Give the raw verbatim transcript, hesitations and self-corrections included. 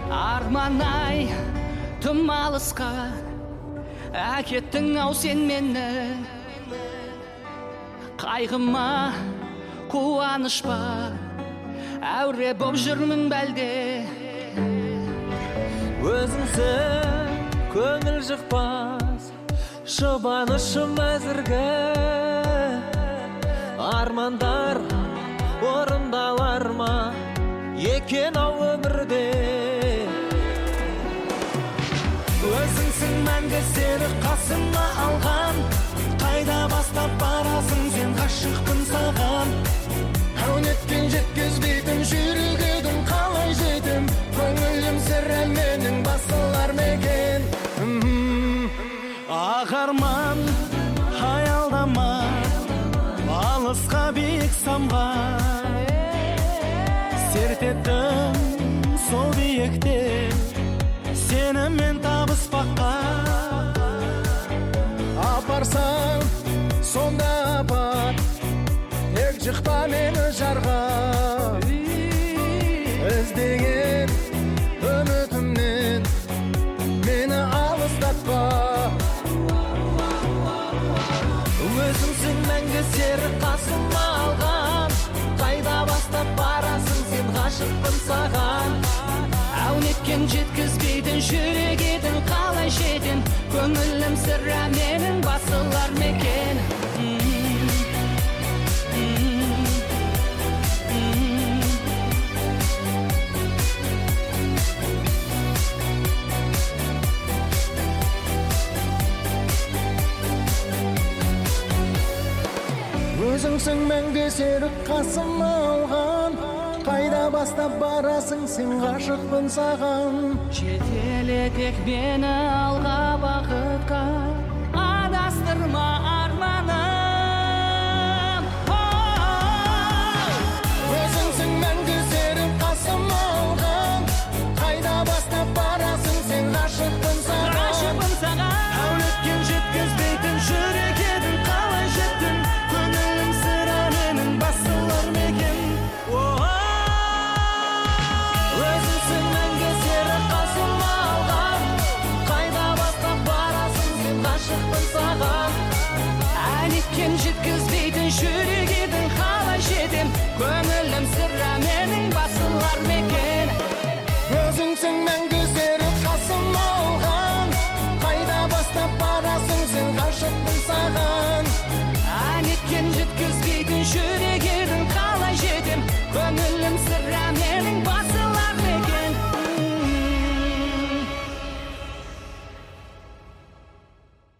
арман-ай тым алысқа әкеттің ау сен мені, қайғыма қуаныш па әуре боп жүрмін бәлде. Өзіңсің көңіл жықпас жұбанышым әзіргі, армандар орындалар ма екен ау өмірде. Өзіңсің мәңгі сені қасыма алған, қайда бастап барасың сен, ғашықпын саған. Әунетпен жеткізбейтін жүрек едің, қалай жетім, көңілім сірә менің басылар мекен. Ақ арман аялдама, алысқа биік самған, серт еттім сол биіктен сенімен табыспаққа. Апарсаң сонда апар, тек жықпа мені жарға, іздеген үмітімнен мені алыстатпа. Өзіңсің мәңгі серік қасыма алған, қайда бастап барасың сен, ғашықпын саған. Әунеткен жеткізбейтін жүрек едің, қалай жетін, көңілім сірә менің басылар мекен. Өзіңсің мәңгі серік қасыма алған, қайда бастап барасың сен, ғашықпын саған. Жетеле тек мені алға бақытқа, адастырма